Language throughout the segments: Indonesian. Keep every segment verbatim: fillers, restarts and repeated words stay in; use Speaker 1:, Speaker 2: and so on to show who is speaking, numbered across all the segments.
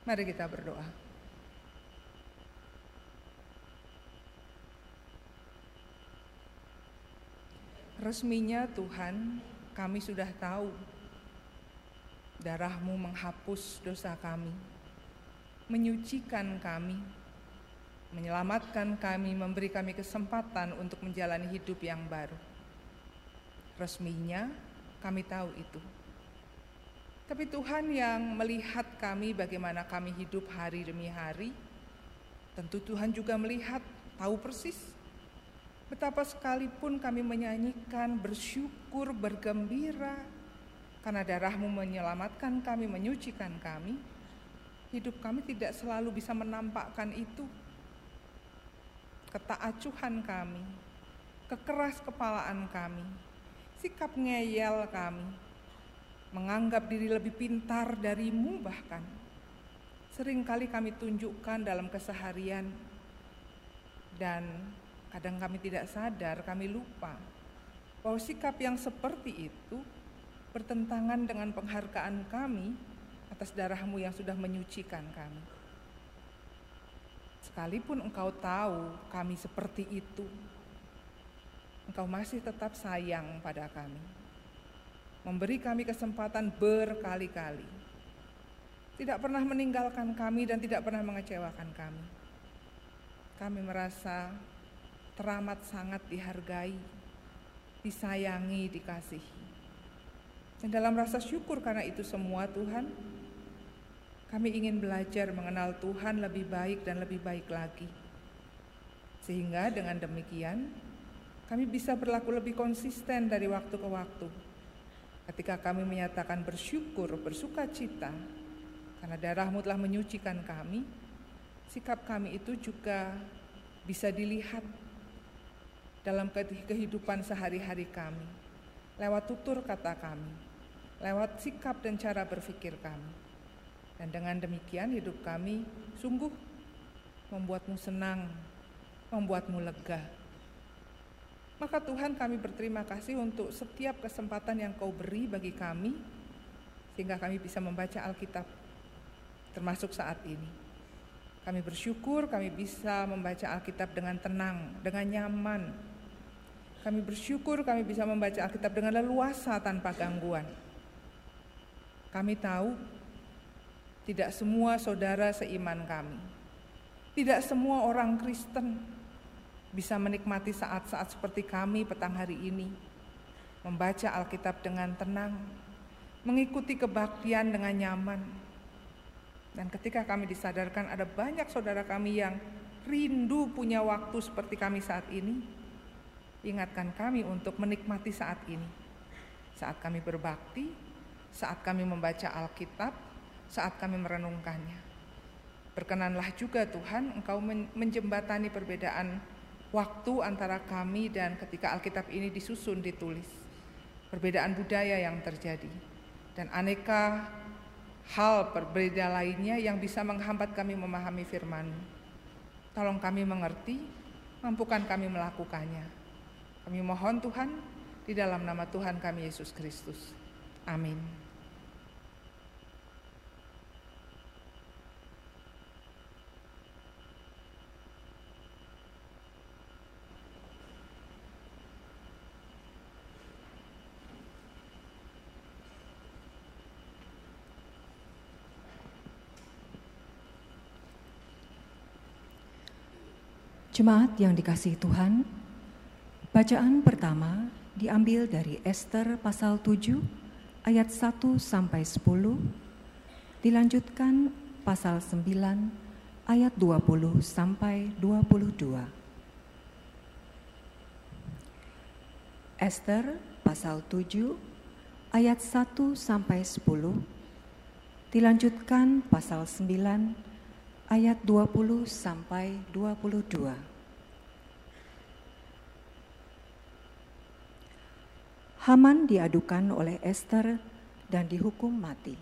Speaker 1: Mari kita berdoa. Resminya Tuhan, kami sudah tahu darah-Mu menghapus dosa kami, menyucikan kami, menyelamatkan kami, memberi kami kesempatan untuk menjalani hidup yang baru. Resminya kami tahu itu. Tapi Tuhan yang melihat kami bagaimana kami hidup hari demi hari, tentu Tuhan juga melihat, tahu persis betapa sekalipun kami menyanyikan, bersyukur, bergembira, karena darah-Mu menyelamatkan kami, menyucikan kami, hidup kami tidak selalu bisa menampakkan itu. Ketaacuhan kami, kekeras kepalaan kami, sikap ngeyel kami, menganggap diri lebih pintar dari-Mu bahkan, seringkali kami tunjukkan dalam keseharian, dan kadang kami tidak sadar, kami lupa bahwa sikap yang seperti itu bertentangan dengan penghargaan kami atas darah-Mu yang sudah menyucikan kami. Sekalipun Engkau tahu kami seperti itu, Engkau masih tetap sayang pada kami, memberi kami kesempatan berkali-kali, tidak pernah meninggalkan kami dan tidak pernah mengecewakan kami. Kami merasa teramat sangat dihargai, disayangi, dikasihi. Dan dalam rasa syukur karena itu semua Tuhan, kami ingin belajar mengenal Tuhan lebih baik dan lebih baik lagi. Sehingga dengan demikian, kami bisa berlaku lebih konsisten dari waktu ke waktu. Ketika kami menyatakan bersyukur, bersuka cita, karena darah-Mu telah menyucikan kami, sikap kami itu juga bisa dilihat dalam kehidupan sehari-hari kami, lewat tutur kata kami, lewat sikap dan cara berpikir kami. Dan dengan demikian hidup kami sungguh membuat-Mu senang, membuat-Mu lega. Maka Tuhan, kami berterima kasih untuk setiap kesempatan yang Kau beri bagi kami, sehingga kami bisa membaca Alkitab, termasuk saat ini. Kami bersyukur kami bisa membaca Alkitab dengan tenang, dengan nyaman. Kami bersyukur kami bisa membaca Alkitab dengan leluasa tanpa gangguan. Kami tahu tidak semua saudara seiman kami, tidak semua orang Kristen bisa menikmati saat-saat seperti kami petang hari ini, membaca Alkitab dengan tenang, mengikuti kebaktian dengan nyaman. Dan ketika kami disadarkan ada banyak saudara kami yang rindu punya waktu seperti kami saat ini, ingatkan kami untuk menikmati saat ini, saat kami berbakti, saat kami membaca Alkitab, saat kami merenungkannya. Berkenanlah juga Tuhan, Engkau menjembatani perbedaan waktu antara kami dan ketika Alkitab ini disusun, ditulis. Perbedaan budaya yang terjadi, dan aneka hal berbeda lainnya yang bisa menghambat kami memahami firman-Mu. Tolong kami mengerti, mampukan kami melakukannya. Kami mohon Tuhan, di dalam nama Tuhan kami Yesus Kristus. Amin.
Speaker 2: Jemaat yang dikasihi Tuhan, bacaan pertama diambil dari Ester pasal tujuh ayat satu sampai sepuluh, dilanjutkan pasal sembilan ayat dua puluh sampai dua puluh dua. Ester pasal tujuh ayat satu sampai sepuluh, dilanjutkan pasal sembilan ayat dua puluh sampai dua puluh dua. Haman diadukan oleh Ester dan dihukum mati.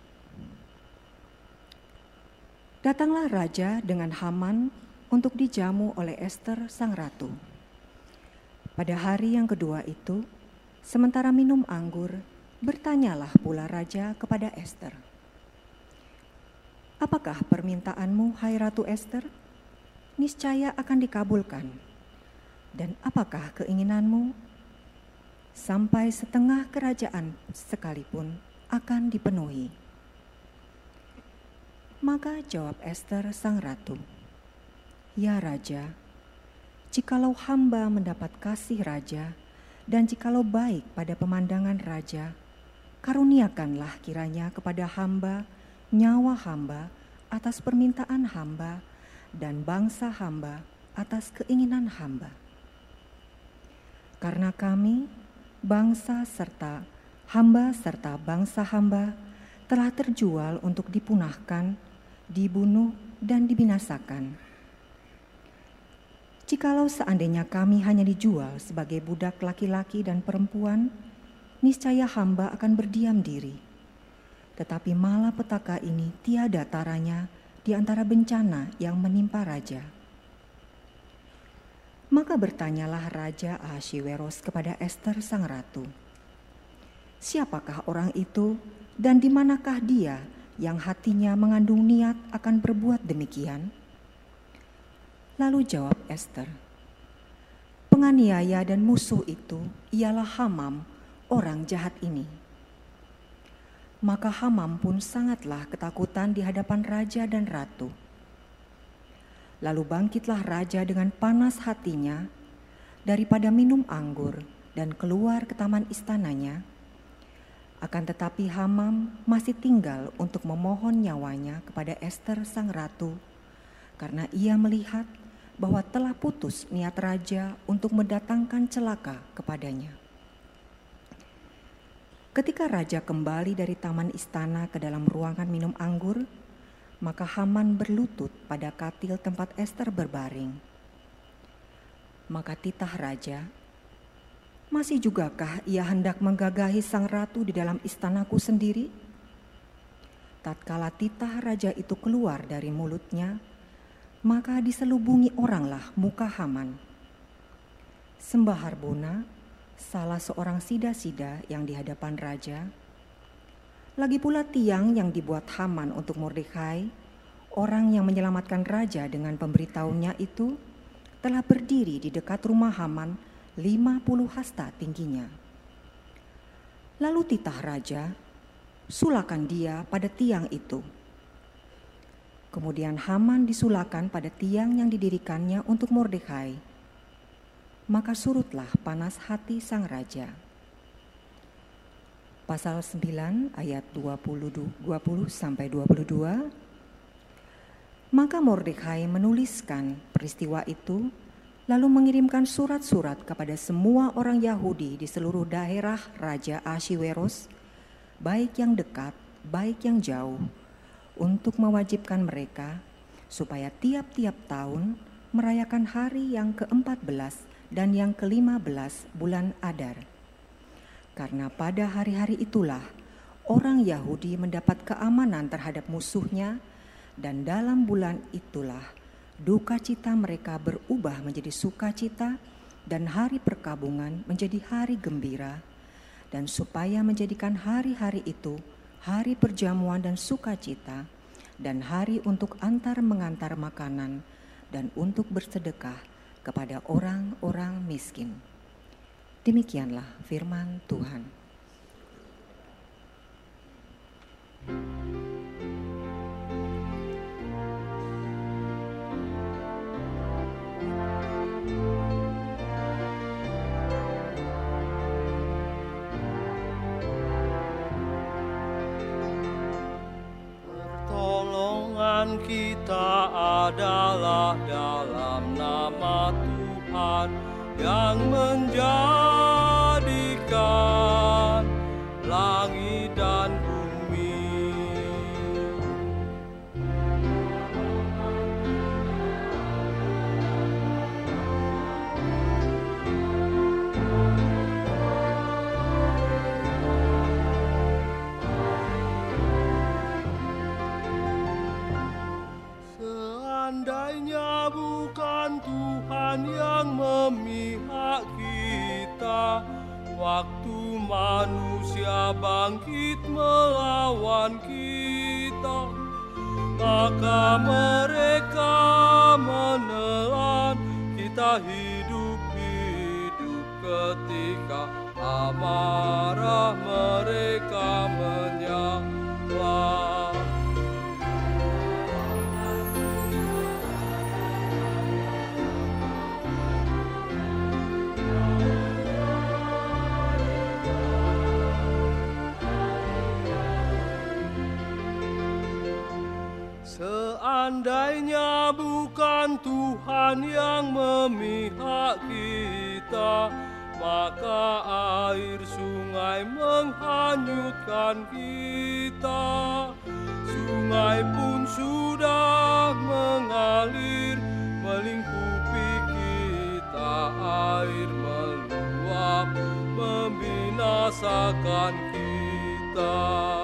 Speaker 2: Datanglah raja dengan Haman untuk dijamu oleh Ester sang ratu. Pada hari yang kedua itu, sementara minum anggur, bertanyalah pula raja kepada Ester, Apakah permintaanmu, hai Ratu Ester? Niscaya akan dikabulkan. Dan apakah keinginanmu? Sampai setengah kerajaan sekalipun akan dipenuhi. Maka jawab Ester sang ratu, "Ya Raja, jikalau hamba mendapat kasih Raja, dan jikalau baik pada pemandangan Raja, karuniakanlah kiranya kepada hamba nyawa hamba atas permintaan hamba, dan bangsa hamba atas keinginan hamba. Karena kami, bangsa serta hamba serta bangsa hamba, telah terjual untuk dipunahkan, dibunuh, dan dibinasakan. Jikalau seandainya kami hanya dijual sebagai budak laki-laki dan perempuan, niscaya hamba akan berdiam diri. Tetapi malapetaka ini tiada taranya di antara bencana yang menimpa raja." Maka bertanyalah Raja Ahasweros kepada Ester sang ratu, "Siapakah orang itu dan di manakah dia yang hatinya mengandung niat akan berbuat demikian?" Lalu jawab Ester, "Penganiaya dan musuh itu ialah Hamam, orang jahat ini." Maka Hamam pun sangatlah ketakutan di hadapan raja dan ratu. Lalu bangkitlah raja dengan panas hatinya daripada minum anggur dan keluar ke taman istananya. Akan tetapi Hamam masih tinggal untuk memohon nyawanya kepada Ester sang ratu, karena ia melihat bahwa telah putus niat raja untuk mendatangkan celaka kepadanya. Ketika raja kembali dari taman istana ke dalam ruangan minum anggur, maka Haman berlutut pada katil tempat Ester berbaring. Maka titah raja, "Masih jugakah ia hendak menggagahi sang ratu di dalam istanaku sendiri?" Tatkala titah raja itu keluar dari mulutnya, maka diselubungi oranglah muka Haman. Sembah Harbona, salah seorang sida-sida yang di hadapan raja, lagi pula tiang yang dibuat Haman untuk Mordekai, orang yang menyelamatkan raja dengan pemberitahunya itu, telah berdiri di dekat rumah Haman lima puluh hasta tingginya. Lalu titah raja, "Sulakan dia pada tiang itu." Kemudian Haman disulakan pada tiang yang didirikannya untuk Mordekai. Maka surutlah panas hati sang raja. Pasal sembilan ayat dua puluh sampai dua puluh dua. Maka Mordekai menuliskan peristiwa itu, lalu mengirimkan surat-surat kepada semua orang Yahudi di seluruh daerah Raja Ahasweros, baik yang dekat, baik yang jauh, untuk mewajibkan mereka supaya tiap-tiap tahun merayakan hari yang keempat belas dan yang kelima belas bulan Adar. Karena pada hari-hari itulah orang Yahudi mendapat keamanan terhadap musuhnya, dan dalam bulan itulah duka cita mereka berubah menjadi sukacita dan hari perkabungan menjadi hari gembira, dan supaya menjadikan hari-hari itu hari perjamuan dan sukacita, dan hari untuk antar mengantar makanan, dan untuk bersedekah kepada orang-orang miskin. Demikianlah firman Tuhan.
Speaker 3: Pertolongan kita adalah dalam nama Tuhan yang menjadikan langit dan bumi. Seandainya bukan Tuhan yang memihak kita, waktu manusia bangkit melawan kita, maka mereka menelan kita hidup-hidup ketika amarah mereka menyala. Seandainya bukan Tuhan yang memihak kita, maka air sungai menghanyutkan kita. Sungai pun sudah mengalir melingkupi kita. Air meluap membinasakan kita.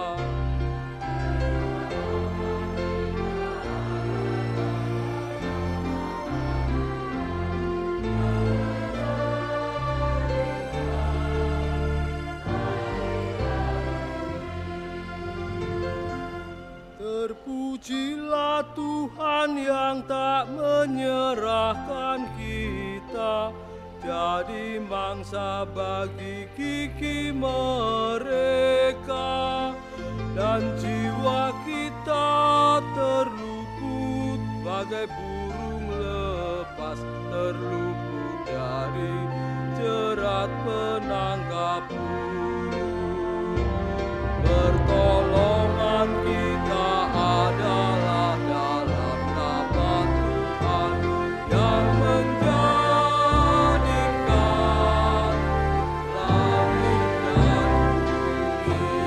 Speaker 3: Terpujilah Tuhan yang tak menyerahkan kita jadi mangsa bagi gigi mereka, dan jiwa kita terluput bagai burung lepas terluput dari jerat penangkap burung. Pertolongan kita adalah dalam nama Tuhan yang menjadikan langit dan bumi.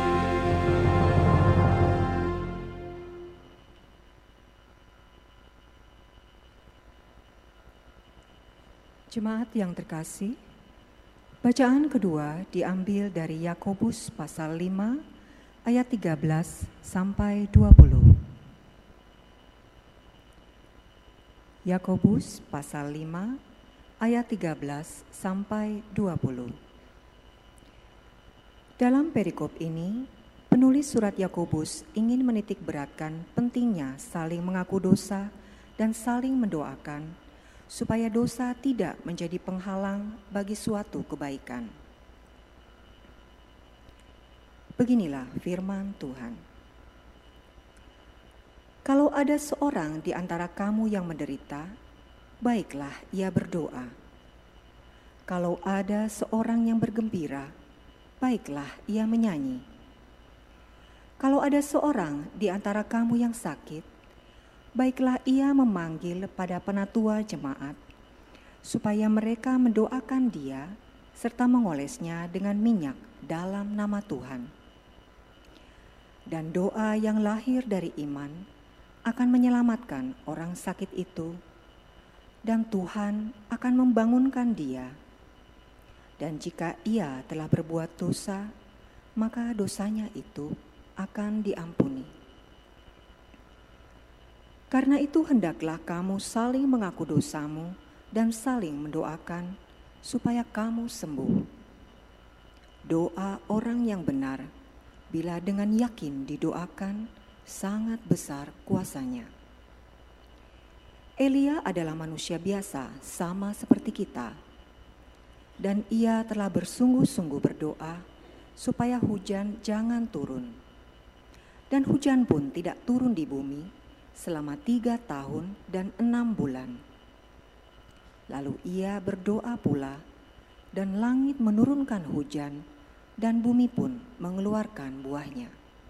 Speaker 2: Jemaat yang terkasih, bacaan kedua diambil dari Yakobus pasal lima ayat tiga belas sampai dua puluh. Yakobus pasal lima ayat tiga belas sampai dua puluh. Dalam perikop ini, penulis surat Yakobus ingin menitik beratkan pentingnya saling mengaku dosa dan saling mendoakan supaya dosa tidak menjadi penghalang bagi suatu kebaikan. Beginilah firman Tuhan. Kalau ada seorang di antara kamu yang menderita, baiklah ia berdoa. Kalau ada seorang yang bergembira, baiklah ia menyanyi. Kalau ada seorang di antara kamu yang sakit, baiklah ia memanggil pada penatua jemaat, supaya mereka mendoakan dia serta mengolesnya dengan minyak dalam nama Tuhan. Dan doa yang lahir dari iman akan menyelamatkan orang sakit itu, dan Tuhan akan membangunkan dia. Dan jika ia telah berbuat dosa, maka dosanya itu akan diampuni. Karena itu hendaklah kamu saling mengaku dosamu dan saling mendoakan supaya kamu sembuh. Doa orang yang benar, bila dengan yakin didoakan, sangat besar kuasanya. Elia adalah manusia biasa, sama seperti kita. Dan ia telah bersungguh-sungguh berdoa supaya hujan jangan turun. Dan hujan pun tidak turun di bumi selama tiga tahun dan enam bulan. Lalu ia berdoa pula, dan langit menurunkan hujan, dan bumi pun mengeluarkan buahnya.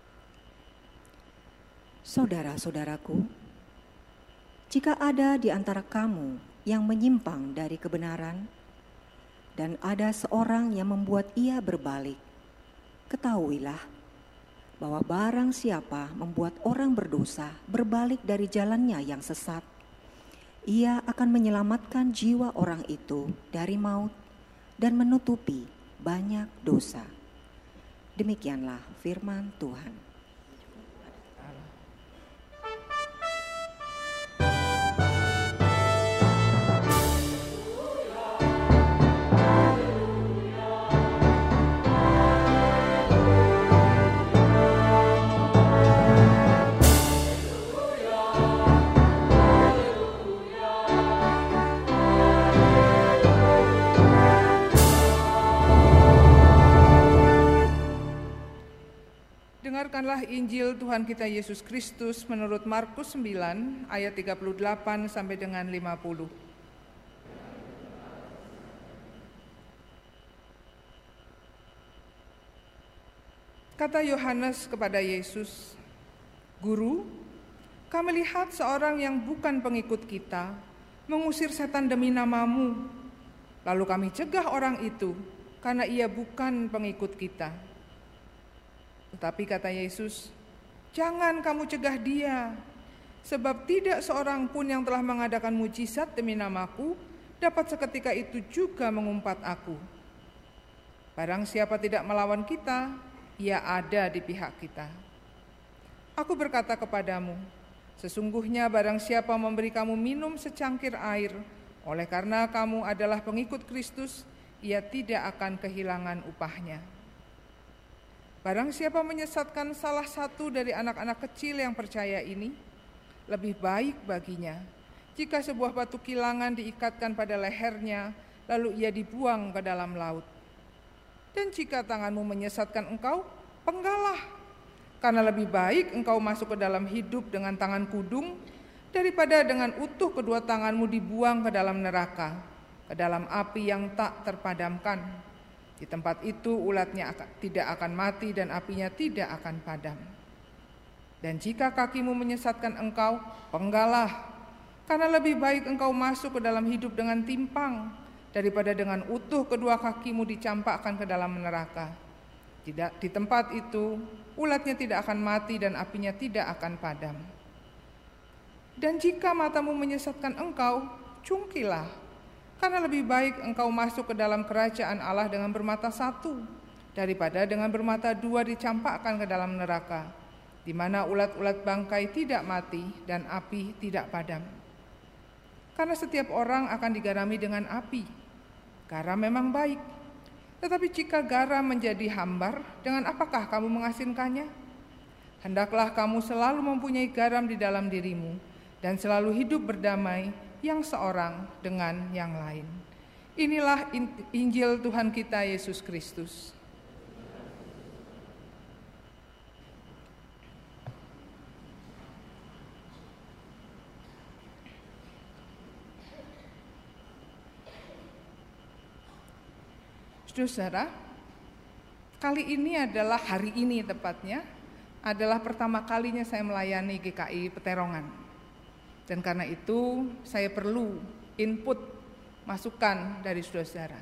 Speaker 2: Saudara-saudaraku, jika ada di antara kamu yang menyimpang dari kebenaran, dan ada seorang yang membuat ia berbalik, ketahuilah bahwa barang siapa membuat orang berdosa berbalik dari jalannya yang sesat, ia akan menyelamatkan jiwa orang itu dari maut dan menutupi banyak dosa. Demikianlah firman Tuhan.
Speaker 1: Inilah Injil Tuhan kita Yesus Kristus menurut Markus sembilan ayat tiga puluh delapan sampai dengan lima puluh. Kata Yohanes kepada Yesus, "Guru, kami lihat seorang yang bukan pengikut kita mengusir setan demi namamu. Lalu kami cegah orang itu karena ia bukan pengikut kita." Tetapi kata Yesus, "Jangan kamu cegah dia, sebab tidak seorang pun yang telah mengadakan mujizat demi namaku dapat seketika itu juga mengumpat aku. Barang siapa tidak melawan kita, ia ada di pihak kita. Aku berkata kepadamu, sesungguhnya barang siapa memberi kamu minum secangkir air, oleh karena kamu adalah pengikut Kristus, ia tidak akan kehilangan upahnya. Barang siapa menyesatkan salah satu dari anak-anak kecil yang percaya ini, lebih baik baginya jika sebuah batu kilangan diikatkan pada lehernya, lalu ia dibuang ke dalam laut. Dan jika tanganmu menyesatkan engkau, penggalah, karena lebih baik engkau masuk ke dalam hidup dengan tangan kudung, daripada dengan utuh kedua tanganmu dibuang ke dalam neraka, ke dalam api yang tak terpadamkan. Di tempat itu ulatnya tidak akan mati dan apinya tidak akan padam. Dan jika kakimu menyesatkan engkau, penggalah, karena lebih baik engkau masuk ke dalam hidup dengan timpang, daripada dengan utuh kedua kakimu dicampakkan ke dalam neraka. Tidak, di tempat itu ulatnya tidak akan mati dan apinya tidak akan padam. Dan jika matamu menyesatkan engkau, cungkilah, karena lebih baik engkau masuk ke dalam kerajaan Allah dengan bermata satu, daripada dengan bermata dua dicampakkan ke dalam neraka, di mana ulat-ulat bangkai tidak mati dan api tidak padam. Karena setiap orang akan digarami dengan api. Garam memang baik, tetapi jika garam menjadi hambar, dengan apakah kamu mengasinkannya? Hendaklah kamu selalu mempunyai garam di dalam dirimu, dan selalu hidup berdamai yang seorang dengan yang lain. Inilah Injil Tuhan kita Yesus Kristus. Saudara, kali ini adalah hari ini tepatnya, adalah pertama kalinya saya melayani G K I Peterongan. Dan karena itu saya perlu input, masukan dari saudara-saudara.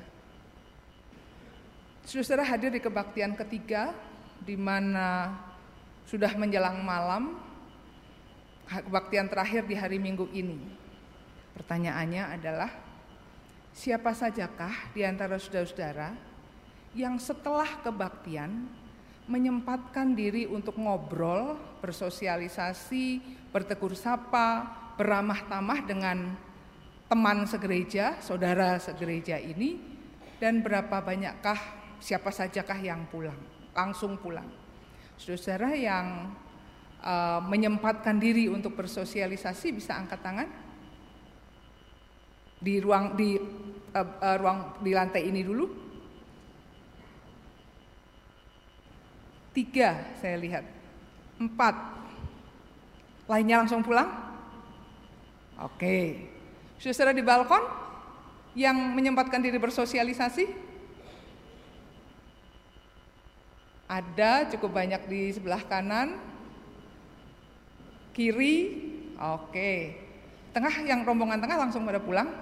Speaker 1: Saudara hadir di kebaktian ketiga, di mana sudah menjelang malam, kebaktian terakhir di hari Minggu ini. Pertanyaannya adalah, siapa sajakah di antara saudara-saudara yang setelah kebaktian menyempatkan diri untuk ngobrol, bersosialisasi, bertegur sapa, beramah tamah dengan teman segereja, saudara segereja ini, dan berapa banyakkah, siapa sajakah yang pulang, langsung pulang. Saudara yang uh, menyempatkan diri untuk bersosialisasi bisa angkat tangan di ruang di uh, uh, ruang di lantai ini dulu. Tiga saya lihat, empat, lainnya langsung pulang. Oke, saudara di balkon yang menyempatkan diri bersosialisasi? Ada cukup banyak di sebelah kanan, kiri, oke. Tengah, yang rombongan tengah langsung pada pulang.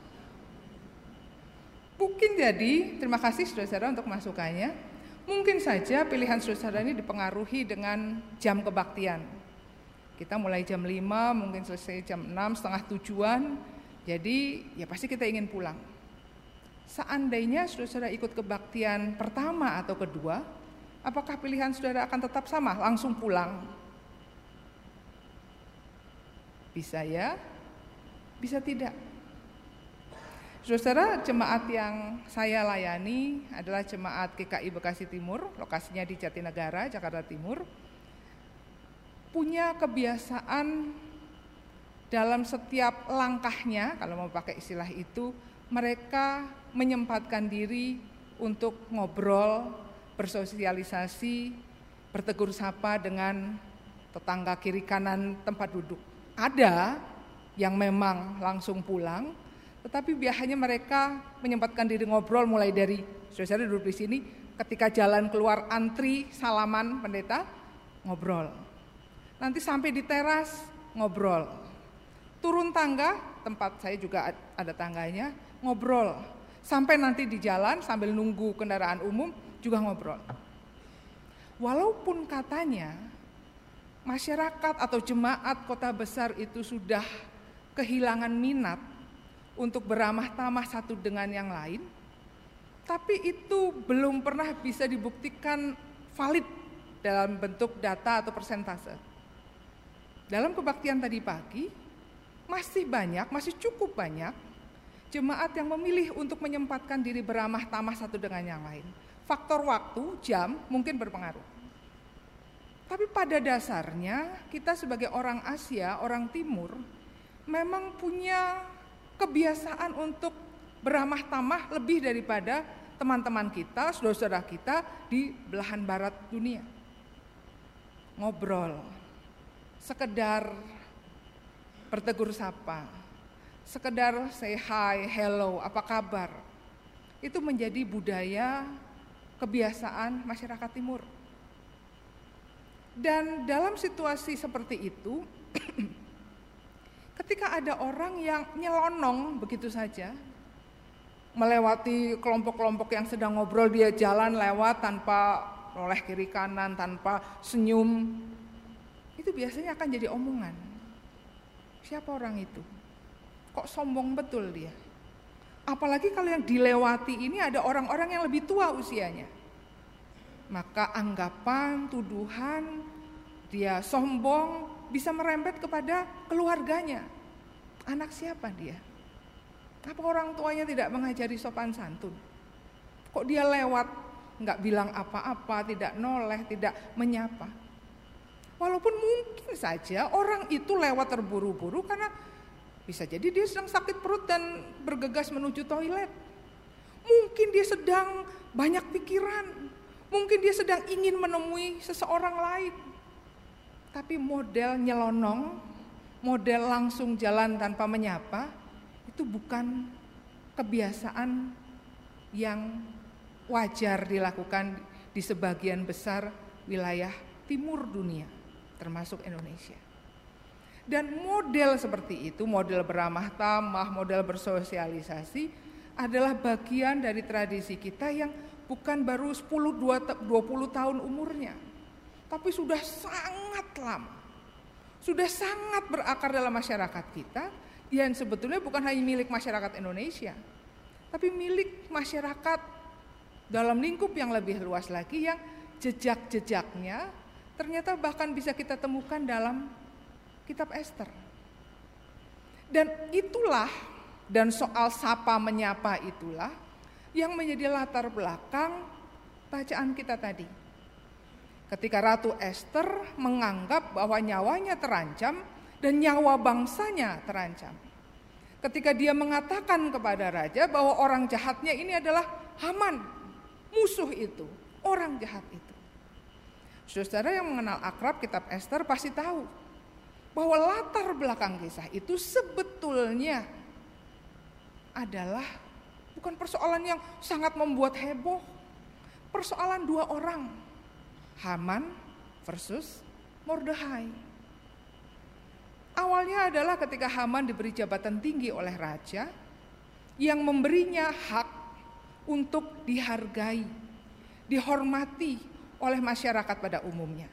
Speaker 1: Mungkin jadi, terima kasih saudara-saudara untuk masukannya. Mungkin saja pilihan saudara ini dipengaruhi dengan jam kebaktian. Kita mulai jam lima, mungkin selesai jam enam, setengah tujuan. Jadi ya pasti kita ingin pulang. Seandainya saudara ikut kebaktian pertama atau kedua, apakah pilihan saudara akan tetap sama, langsung pulang? Bisa ya, bisa tidak. Saudara, jemaat yang saya layani adalah jemaat G K I Bekasi Timur, lokasinya di Jatinegara, Jakarta Timur. Punya kebiasaan dalam setiap langkahnya, kalau mau pakai istilah itu, mereka menyempatkan diri untuk ngobrol, bersosialisasi, bertegur sapa dengan tetangga kiri kanan tempat duduk. Ada yang memang langsung pulang, tetapi biasanya mereka menyempatkan diri ngobrol mulai dari saudara duduk di sini, ketika jalan keluar antri salaman pendeta, ngobrol. Nanti sampai di teras, ngobrol. Turun tangga, tempat saya juga ada tangganya, ngobrol. Sampai nanti di jalan sambil nunggu kendaraan umum juga ngobrol. Walaupun katanya masyarakat atau jemaat kota besar itu sudah kehilangan minat untuk beramah tamah satu dengan yang lain, tapi itu belum pernah bisa dibuktikan valid dalam bentuk data atau persentase. Dalam kebaktian tadi pagi, masih banyak, masih cukup banyak jemaat yang memilih untuk menyempatkan diri beramah tamah satu dengan yang lain. Faktor waktu, jam mungkin berpengaruh. Tapi pada dasarnya kita sebagai orang Asia, orang Timur, memang punya kebiasaan untuk beramah tamah lebih daripada teman-teman kita, saudara-saudara kita di belahan barat dunia. Ngobrol, sekedar bertegur sapa, sekedar say hi, hello, apa kabar. Itu menjadi budaya kebiasaan masyarakat Timur. Dan dalam situasi seperti itu, ketika ada orang yang nyelonong begitu saja, melewati kelompok-kelompok yang sedang ngobrol, dia jalan lewat tanpa noleh kiri kanan, tanpa senyum, itu biasanya akan jadi omongan. Siapa orang itu? Kok sombong betul dia? Apalagi kalau yang dilewati ini ada orang-orang yang lebih tua usianya. Maka anggapan, tuduhan, dia sombong bisa merembet kepada keluarganya. Anak siapa dia? Apa orang tuanya tidak mengajari sopan santun? Kok dia lewat, nggak bilang apa-apa, tidak noleh, tidak menyapa? Walaupun mungkin saja orang itu lewat terburu-buru karena bisa jadi dia sedang sakit perut dan bergegas menuju toilet. Mungkin dia sedang banyak pikiran. Mungkin dia sedang ingin menemui seseorang lain. Tapi model nyelonong, model langsung jalan tanpa menyapa, itu bukan kebiasaan yang wajar dilakukan di sebagian besar wilayah timur dunia, termasuk Indonesia. Dan model seperti itu, model beramah tamah, model bersosialisasi adalah bagian dari tradisi kita yang bukan baru sepuluh dua puluh tahun umurnya, tapi sudah sangat lama, sudah sangat berakar dalam masyarakat kita, yang sebetulnya bukan hanya milik masyarakat Indonesia, tapi milik masyarakat dalam lingkup yang lebih luas lagi, yang jejak-jejaknya ternyata bahkan bisa kita temukan dalam kitab Ester. Dan itulah, dan soal sapa menyapa itulah yang menjadi latar belakang bacaan kita tadi. Ketika Ratu Ester menganggap bahwa nyawanya terancam dan nyawa bangsanya terancam. Ketika dia mengatakan kepada raja bahwa orang jahatnya ini adalah Haman, musuh itu, orang jahat itu. Saudara yang mengenal akrab kitab Ester pasti tahu bahwa latar belakang kisah itu sebetulnya adalah bukan persoalan yang sangat membuat heboh. Persoalan dua orang, Haman versus Mordekhai. Awalnya adalah ketika Haman diberi jabatan tinggi oleh raja yang memberinya hak untuk dihargai, dihormati oleh masyarakat pada umumnya.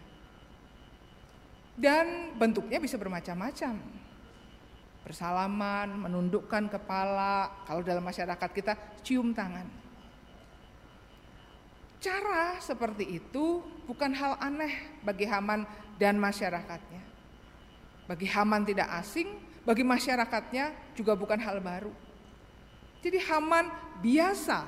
Speaker 1: Dan bentuknya bisa bermacam-macam. Bersalaman, menundukkan kepala, kalau dalam masyarakat kita cium tangan. Cara seperti itu bukan hal aneh bagi Haman dan masyarakatnya. Bagi Haman tidak asing, bagi masyarakatnya juga bukan hal baru. Jadi Haman biasa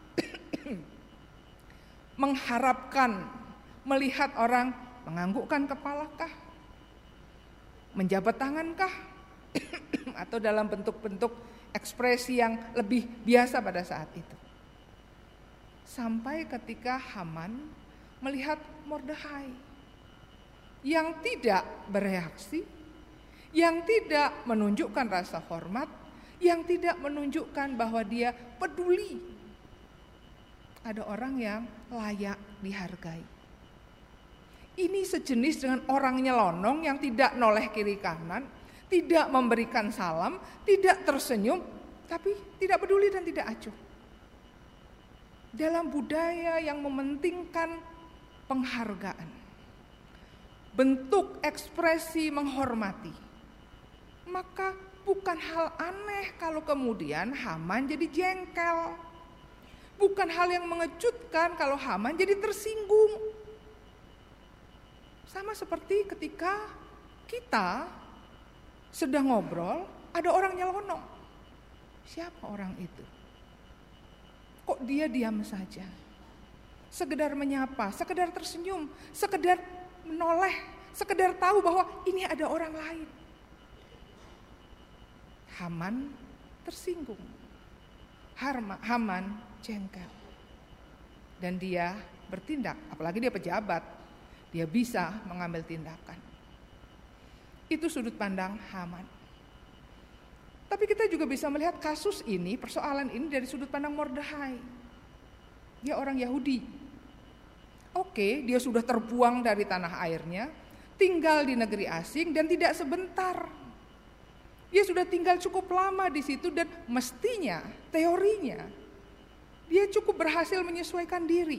Speaker 1: mengharapkan melihat orang menganggukkan kepalakah, menjabat tangankah, atau dalam bentuk-bentuk ekspresi yang lebih biasa pada saat itu. Sampai ketika Haman melihat Mordekhai yang tidak bereaksi, yang tidak menunjukkan rasa hormat, yang tidak menunjukkan bahwa dia peduli. Ada orang yang layak dihargai. Ini sejenis dengan orang nyelonong yang tidak noleh kiri kanan, tidak memberikan salam, tidak tersenyum, tapi tidak peduli dan tidak acuh. Dalam budaya yang mementingkan penghargaan, bentuk ekspresi menghormati, maka bukan hal aneh kalau kemudian Haman jadi jengkel. Bukan hal yang mengejutkan kalau Haman jadi tersinggung. Sama seperti ketika kita sedang ngobrol, ada orang nyelonong. Siapa orang itu? Kok dia diam saja? Sekedar menyapa, sekedar tersenyum, sekedar menoleh, sekedar tahu bahwa ini ada orang lain. Haman tersinggung. Harma, Haman jengkel. Dan dia bertindak, apalagi dia pejabat, dia bisa mengambil tindakan. Itu sudut pandang Haman. Tapi kita juga bisa melihat kasus ini, persoalan ini dari sudut pandang Mordekhai. Dia orang Yahudi. Oke, dia sudah terbuang dari tanah airnya, tinggal di negeri asing dan tidak sebentar. Dia sudah tinggal cukup lama di situ dan mestinya, teorinya, dia cukup berhasil menyesuaikan diri.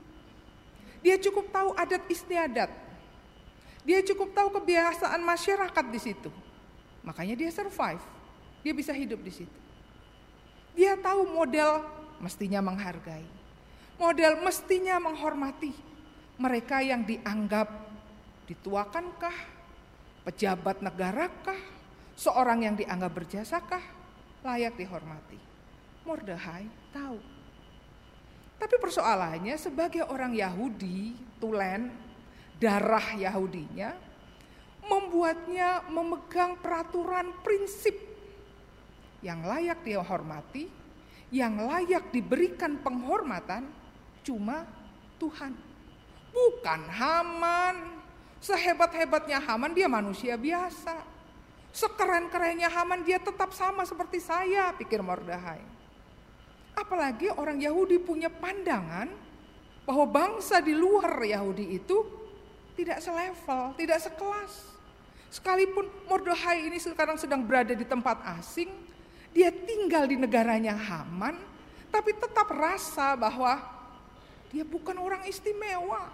Speaker 1: Dia cukup tahu adat istiadat. Dia cukup tahu kebiasaan masyarakat di situ. Makanya dia survive. Dia bisa hidup di situ. Dia tahu model mestinya menghargai. Model mestinya menghormati mereka yang dianggap dituakankah, pejabat negarakah, seorang yang dianggap berjasakah, layak dihormati. Mordekhai tahu. Tapi persoalannya sebagai orang Yahudi, tulen, darah Yahudinya, membuatnya memegang peraturan prinsip yang layak dihormati, yang layak diberikan penghormatan, cuma Tuhan. Bukan Haman. Sehebat-hebatnya Haman, dia manusia biasa. Sekeren-kerennya Haman, dia tetap sama seperti saya, pikir Mordekhai. Apalagi orang Yahudi punya pandangan bahwa bangsa di luar Yahudi itu tidak selevel, tidak sekelas. Sekalipun Mordekhai ini sekarang sedang berada di tempat asing, dia tinggal di negaranya Haman, tapi tetap rasa bahwa dia bukan orang istimewa.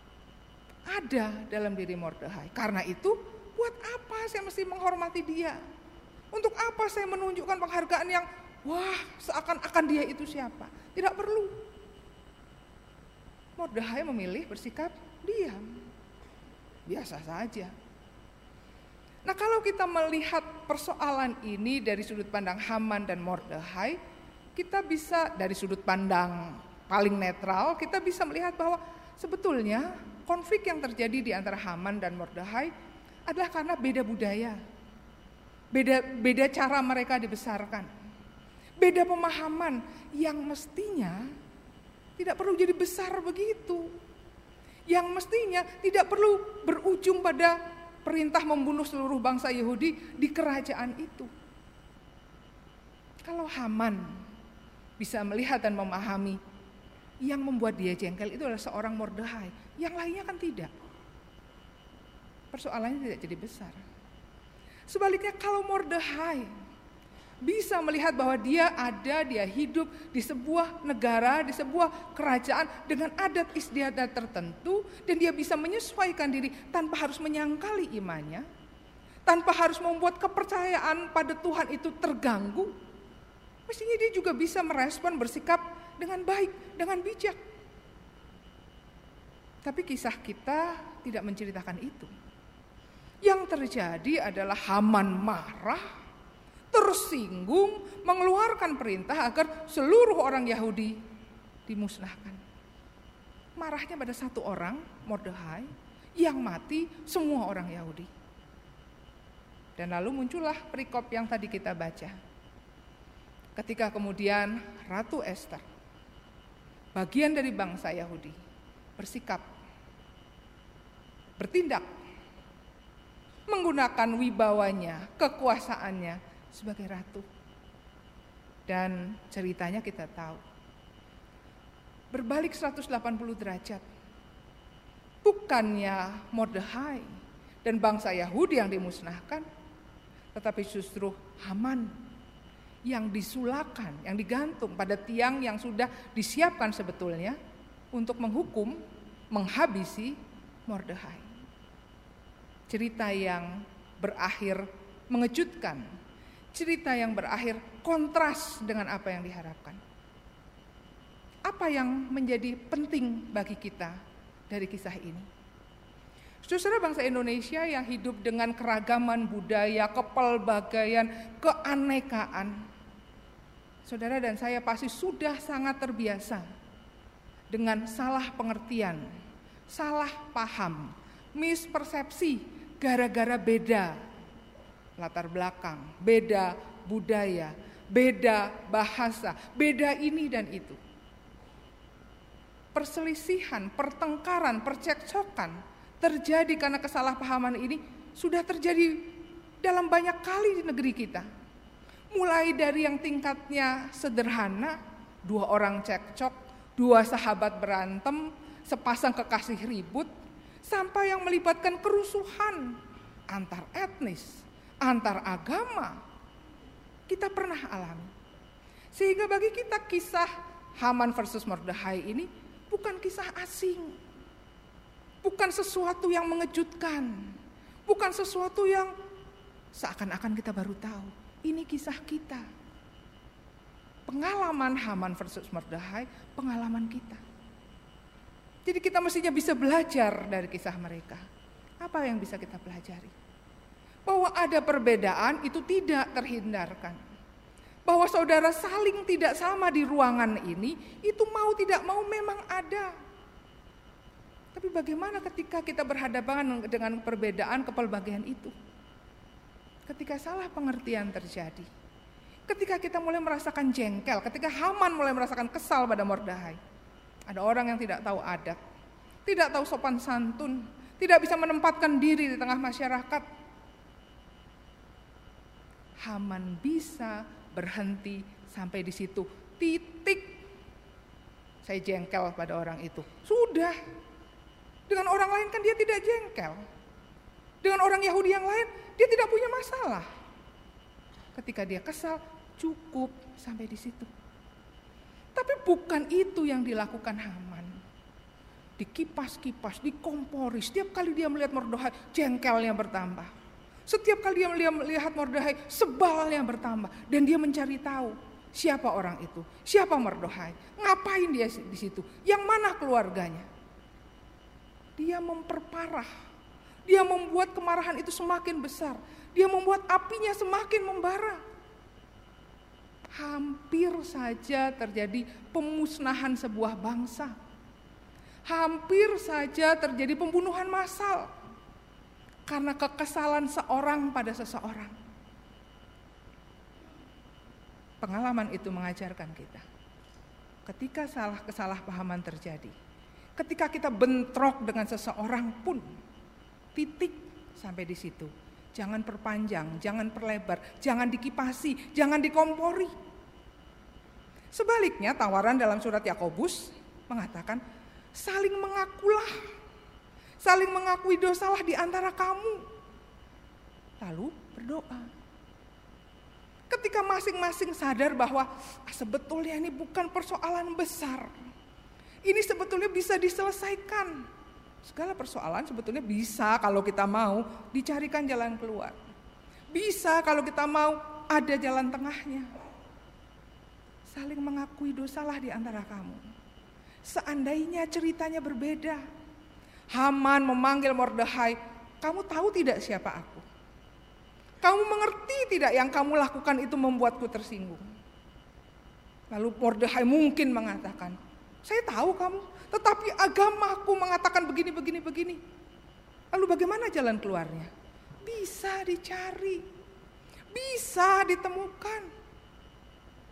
Speaker 1: Ada dalam diri Mordekhai. Karena itu, buat apa saya mesti menghormati dia? Untuk apa saya menunjukkan penghargaan yang wah, seakan-akan dia itu siapa? Tidak perlu. Mordekhai memilih bersikap diam. Biasa saja. Nah, kalau kita melihat persoalan ini dari sudut pandang Haman dan Mordekhai, kita bisa dari sudut pandang paling netral, kita bisa melihat bahwa sebetulnya konflik yang terjadi di antara Haman dan Mordekhai adalah karena beda budaya, beda beda cara mereka dibesarkan, beda pemahaman yang mestinya tidak perlu jadi besar begitu, yang mestinya tidak perlu berujung pada perintah membunuh seluruh bangsa Yahudi di kerajaan itu. Kalau Haman bisa melihat dan memahami, yang membuat dia jengkel itu adalah seorang Mordekhai, yang lainnya kan tidak. Persoalannya tidak jadi besar. Sebaliknya kalau Mordekhai bisa melihat bahwa dia ada, dia hidup di sebuah negara, di sebuah kerajaan dengan adat istiadat tertentu, dan dia bisa menyesuaikan diri tanpa harus menyangkali imannya, tanpa harus membuat kepercayaan pada Tuhan itu terganggu, mestinya dia juga bisa merespon, bersikap dengan baik, dengan bijak. Tapi kisah kita tidak menceritakan itu. Yang terjadi adalah Haman marah, tersinggung, mengeluarkan perintah agar seluruh orang Yahudi dimusnahkan. Marahnya pada satu orang, Mordekhai, yang mati semua orang Yahudi. Dan lalu muncullah perikop yang tadi kita baca. Ketika kemudian Ratu Ester, bagian dari bangsa Yahudi, bersikap bertindak, menggunakan wibawanya, kekuasaannya sebagai ratu. Dan ceritanya kita tahu, berbalik seratus delapan puluh derajat. Bukannya Mordekhai dan bangsa Yahudi yang dimusnahkan, tetapi justru Haman yang disulakan, yang digantung pada tiang yang sudah disiapkan sebetulnya untuk menghukum, menghabisi Mordekhai. Cerita yang berakhir mengejutkan, cerita yang berakhir kontras dengan apa yang diharapkan. Apa yang menjadi penting bagi kita dari kisah ini? Saudara bangsa Indonesia yang hidup dengan keragaman budaya, kepelbagaian, keanekaan. Saudara dan saya pasti sudah sangat terbiasa dengan salah pengertian, salah paham, mispersepsi gara-gara beda latar belakang, beda budaya, beda bahasa, beda ini dan itu. Perselisihan, pertengkaran, percekcokan terjadi karena kesalahpahaman ini sudah terjadi dalam banyak kali di negeri kita. Mulai dari yang tingkatnya sederhana, dua orang cekcok, dua sahabat berantem, sepasang kekasih ribut, sampai yang melibatkan kerusuhan antar etnis, antar agama, kita pernah alami. Sehingga bagi kita kisah Haman versus Mordekhai ini bukan kisah asing, bukan sesuatu yang mengejutkan, bukan sesuatu yang seakan-akan kita baru tahu. Ini kisah kita. Pengalaman Haman versus Mordekhai, pengalaman kita. Jadi kita mestinya bisa belajar dari kisah mereka. Apa yang bisa kita pelajari? Bahwa ada perbedaan itu tidak terhindarkan. Bahwa saudara saling tidak sama di ruangan ini, itu mau tidak mau memang ada. Tapi bagaimana ketika kita berhadapan dengan perbedaan kepelbagaian itu? Ketika salah pengertian terjadi, ketika kita mulai merasakan jengkel, ketika Haman mulai merasakan kesal pada Mordekhai. Ada orang yang tidak tahu adat, tidak tahu sopan santun, tidak bisa menempatkan diri di tengah masyarakat. Haman bisa berhenti sampai di situ, titik. Saya jengkel pada orang itu, sudah. Dengan orang lain kan dia tidak jengkel. Dengan orang Yahudi yang lain dia tidak punya masalah. Ketika dia kesal, cukup sampai di situ. Tapi bukan itu yang dilakukan Haman. Dikipas-kipas, dikompori. Setiap kali dia melihat Mordekhai, jengkelnya bertambah. Setiap kali dia melihat Mordekhai, sebalnya bertambah. Dan dia mencari tahu siapa orang itu, siapa Mordekhai, ngapain dia di situ, yang mana keluarganya. Dia memperparah, dia membuat kemarahan itu semakin besar, dia membuat apinya semakin membara. Hampir saja terjadi pemusnahan sebuah bangsa. Hampir saja terjadi pembunuhan massal karena kekesalan seorang pada seseorang. Pengalaman itu mengajarkan kita, ketika salah kesalahpahaman terjadi, ketika kita bentrok dengan seseorang pun, titik sampai di situ. Jangan perpanjang, jangan perlebar, jangan dikipasi, jangan dikompori. Sebaliknya tawaran dalam surat Yakobus mengatakan, saling mengakulah, saling mengakui dosalah di antara kamu. Lalu berdoa. Ketika masing-masing sadar bahwa ah, sebetulnya ini bukan persoalan besar. Ini sebetulnya bisa diselesaikan. Segala persoalan sebetulnya bisa kalau kita mau dicarikan jalan keluar. Bisa kalau kita mau ada jalan tengahnya. Saling mengakui dosalah di antara kamu. Seandainya ceritanya berbeda. Haman memanggil Mordekhai, kamu tahu tidak siapa aku? Kamu mengerti tidak yang kamu lakukan itu membuatku tersinggung? Lalu Mordekhai mungkin mengatakan, saya tahu kamu, tetapi agamaku mengatakan begini, begini, begini. Lalu bagaimana jalan keluarnya? Bisa dicari, bisa ditemukan.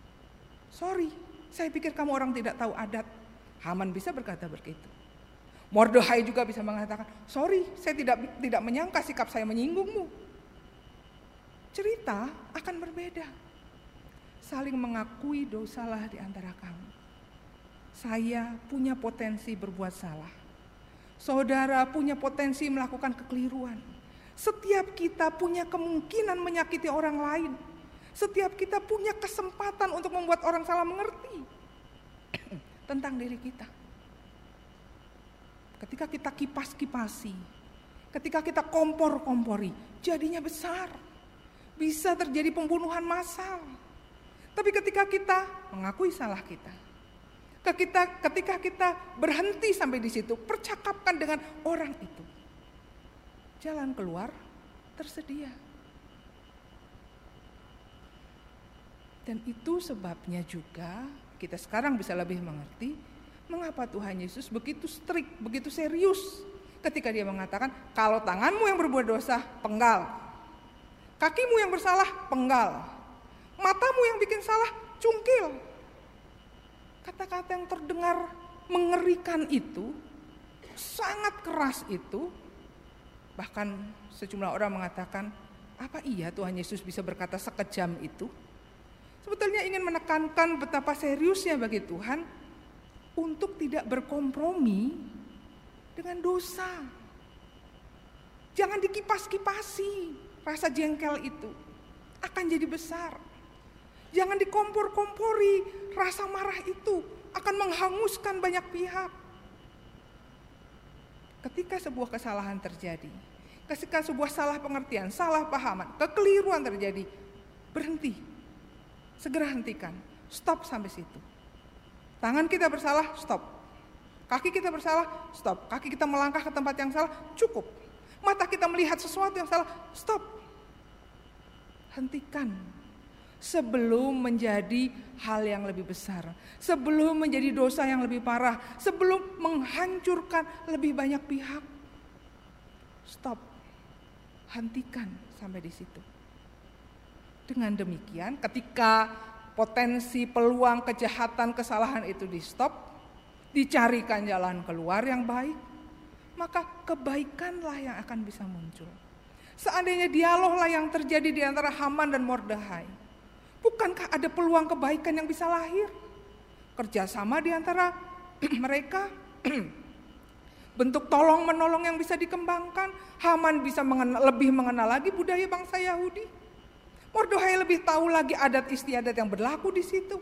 Speaker 1: Sorry, saya pikir kamu orang tidak tahu adat. Haman bisa berkata begitu. Mordekhai juga bisa mengatakan, sorry, saya tidak tidak menyangka sikap saya menyinggungmu. Cerita akan berbeda. Saling mengakui dosalah di antara kamu. Saya punya potensi berbuat salah. Saudara punya potensi melakukan kekeliruan. Setiap kita punya kemungkinan menyakiti orang lain. Setiap kita punya kesempatan untuk membuat orang salah mengerti tentang diri kita. Ketika kita kipas-kipasi, ketika kita kompor-kompori, jadinya besar. Bisa terjadi pembunuhan massal. Tapi ketika kita mengakui salah kita, ketika, ketika kita berhenti sampai di situ, percakapkan dengan orang itu, jalan keluar tersedia. Dan itu sebabnya juga kita sekarang bisa lebih mengerti mengapa Tuhan Yesus begitu strict, begitu serius ketika dia mengatakan, kalau tanganmu yang berbuat dosa, penggal. Kakimu yang bersalah, penggal. Matamu yang bikin salah, cungkil. Kata-kata yang terdengar mengerikan itu, sangat keras itu, bahkan sejumlah orang mengatakan, apa iya Tuhan Yesus bisa berkata sekejam itu? Sebetulnya ingin menekankan betapa seriusnya bagi Tuhan untuk tidak berkompromi dengan dosa. Jangan dikipas-kipasi, rasa jengkel itu akan jadi besar. Jangan dikompor-kompori, rasa marah itu akan menghanguskan banyak pihak. Ketika sebuah kesalahan terjadi, ketika sebuah salah pengertian, salah pahaman, kekeliruan terjadi, berhenti, segera hentikan, stop sampai situ. Tangan kita bersalah, stop. Kaki kita bersalah, stop. Kaki kita melangkah ke tempat yang salah, cukup. Mata kita melihat sesuatu yang salah, stop. Hentikan. Sebelum menjadi hal yang lebih besar, sebelum menjadi dosa yang lebih parah, sebelum menghancurkan lebih banyak pihak. Stop, hentikan sampai di situ. Dengan demikian, ketika potensi peluang kejahatan kesalahan itu di stop, dicarikan jalan keluar yang baik, maka kebaikanlah yang akan bisa muncul. Seandainya dialoglah yang terjadi di antara Haman dan Mordekhai, bukankah ada peluang kebaikan yang bisa lahir? Kerjasama di antara mereka, bentuk tolong menolong yang bisa dikembangkan. Haman bisa mengenal, lebih mengenal lagi budaya bangsa Yahudi. Mordekhai lebih tahu lagi adat istiadat yang berlaku di situ.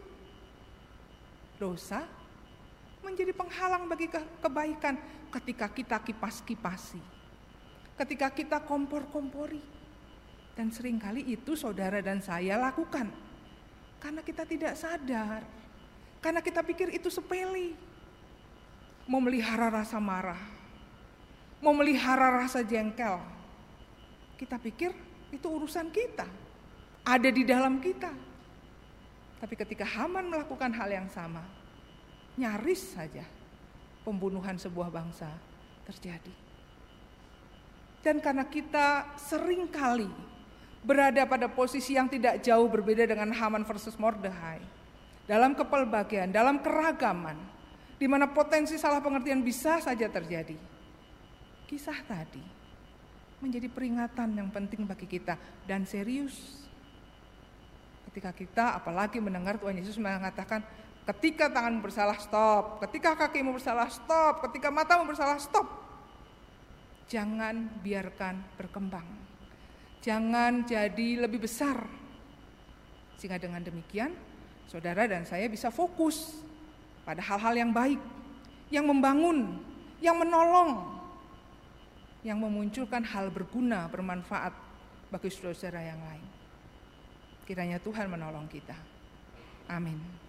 Speaker 1: Dosa menjadi penghalang bagi ke- kebaikan ketika kita kipas-kipasi, ketika kita kompor-kompori. Dan seringkali itu saudara dan saya lakukan karena kita tidak sadar, karena kita pikir itu sepele. Memelihara rasa marah, memelihara rasa jengkel, kita pikir itu urusan kita, ada di dalam kita. Tapi ketika Haman melakukan hal yang sama, nyaris saja pembunuhan sebuah bangsa terjadi. Dan karena kita seringkali berada pada posisi yang tidak jauh berbeda dengan Haman versus Mordekhai, dalam kepelbagaian, dalam keragaman, di mana potensi salah pengertian bisa saja terjadi. Kisah tadi menjadi peringatan yang penting bagi kita dan serius. Ketika kita apalagi mendengar Tuhan Yesus mengatakan, ketika tanganmu bersalah, stop. Ketika kakimu bersalah, stop. Ketika matamu bersalah, stop. Jangan biarkan berkembang. Jangan jadi lebih besar. Sehingga dengan demikian, saudara dan saya bisa fokus pada hal-hal yang baik, yang membangun, yang menolong, yang memunculkan hal berguna, bermanfaat bagi saudara-saudara yang lain. Kiranya Tuhan menolong kita. Amin.